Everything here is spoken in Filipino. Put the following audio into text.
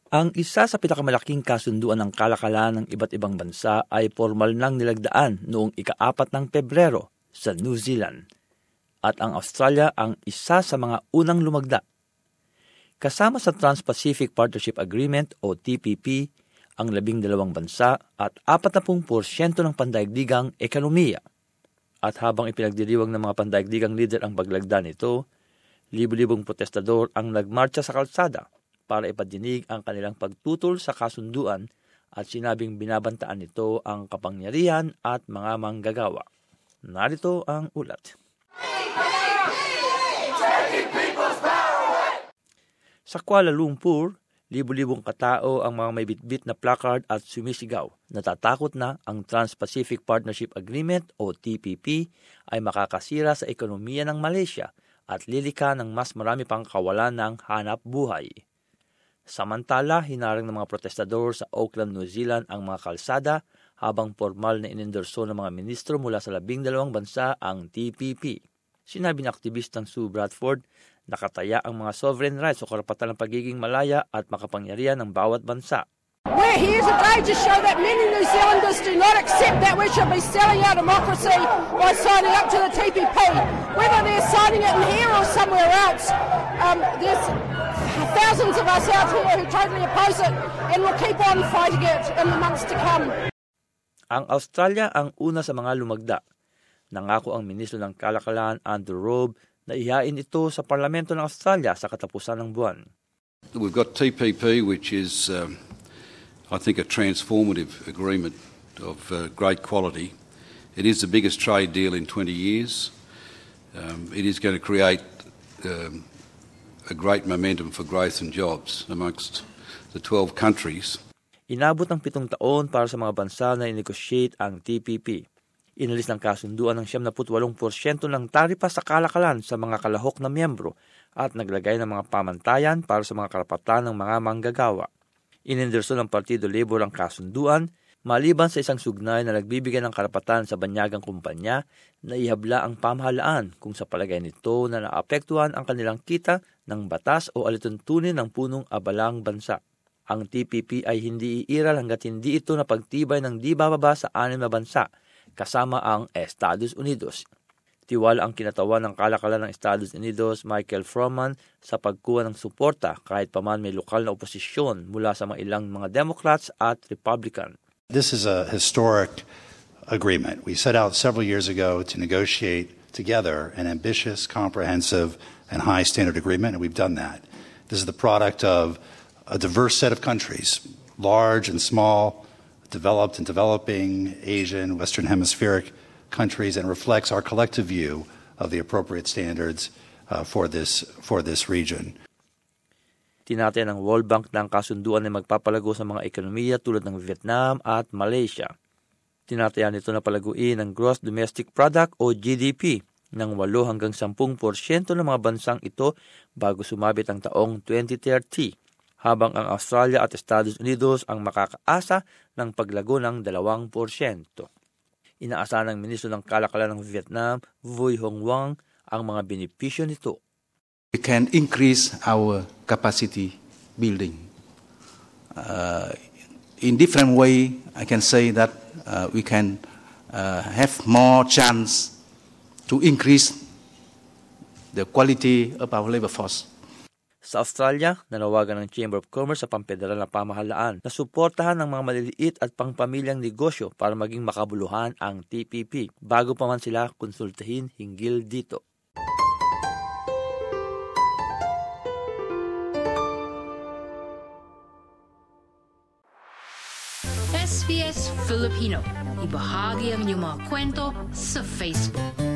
Ang isa sa pinakamalaking kasunduan ng kalakalan ng iba't ibang bansa ay formal nang nilagdaan noong ika-4 ng Pebrero sa New Zealand. At ang Australia ang isa sa mga unang lumagda. Kasama sa Trans-Pacific Partnership Agreement o TPP, ang 12 bansa at 40% ng pandaigdigang ekonomiya. At habang ipinagdiriwang ng mga pandaigdigang leader ang paglagda nito, libo-libong protestador ang nagmarcha sa kalsada para ipadinig ang kanilang pagtutol sa kasunduan at sinabing binabantaan nito ang kapangyarihan at mga manggagawa. Narito ang ulat. Sa Kuala Lumpur, libo-libong katao ang mga may bitbit na placard at sumisigaw. Natatakot na ang Trans-Pacific Partnership Agreement o TPP ay makakasira sa ekonomiya ng Malaysia at lilika ng mas marami pang kawalan ng hanap buhay. Samantala, hinarang ng mga protestador sa Auckland, New Zealand ang mga kalsada habang formal na inendorso ng mga ministro mula sa 12 bansa ang TPP. Sinabi ng aktivistang Sue Bradford, nakataya ang mga sovereign rights o karapatan ng pagiging malaya at makapangyarihan ng bawat bansa. We're here today to show that many New Zealanders do not accept that we should be selling our democracy by signing up to the TPP. Whether they're signing it in here or somewhere else, there's thousands of us out here who totally oppose it and will keep on fighting it in the months to come. Ang Australia ang una sa mga lumagda. Nangako ang ministro ng Kalakalan, Andrew Robb, na ihain ito sa Parlamento ng Australia sa katapusan ng buwan. We've got TPP, which is, I think, a transformative agreement of great quality. It is the biggest trade deal in 20 years. It is going to create a great momentum for growth and jobs amongst the 12 countries. Inabot ng 7 taon para sa mga bansa na i-negotiate ang TPP. Inalis ng kasunduan ng 78% ng taripa sa kalakalan sa mga kalahok na miyembro at naglagay ng mga pamantayan para sa mga karapatan ng mga manggagawa. Inendorso ng Partido Labor ang kasunduan, maliban sa isang sugnay na nagbibigay ng karapatan sa banyagang kumpanya na ihabla ang pamahalaan kung sa palagay nito na naapektuhan ang kanilang kita ng batas o alituntunin ng punong abalang bansa. Ang TPP ay hindi iiral hanggat hindi ito napagtibay ng di bababa sa 6 na bansa, kasama ang Estados Unidos. Tiwala ang kinatawan ng kalakalan ng Estados Unidos, Michael Froman, sa pagkuha ng suporta kahit paman may lokal na oposisyon mula sa mga ilang mga Democrats at Republican. This is a historic agreement. We set out several years ago to negotiate together an ambitious, comprehensive, and high-standard agreement, and we've done that. This is the product of a diverse set of countries, large and small, developed and developing, Asian, Western Hemispheric countries, and reflects our collective view of the appropriate standards for this region. Tinataya ng World Bank na ang kasunduan ay magpapalago sa mga ekonomiya tulad ng Vietnam at Malaysia. Tinataya nito na palaguin ang Gross Domestic Product o GDP ng 8 hanggang 10% ng mga bansang ito bago sumabit ang taong 2030. Habang ang Australia at Estados Unidos ang makakaasa ng paglago ng 2%. Inaasahan ng Ministro ng Kalakalan ng Vietnam, Vui Hong Wang, ang mga benepisyo nito. We can increase our capacity building. In different way, I can say that we can have more chance to increase the quality of our labor force. Sa Australia, nanawagan ng Chamber of Commerce sa pamfederal na pamahalaan na suportahan ng mga maliliit at pangpamilyang negosyo para maging makabuluhan ang TPP bago pa man sila konsultahin hinggil dito. SBS Filipino, ibahagi ang inyong mga kwento sa Facebook.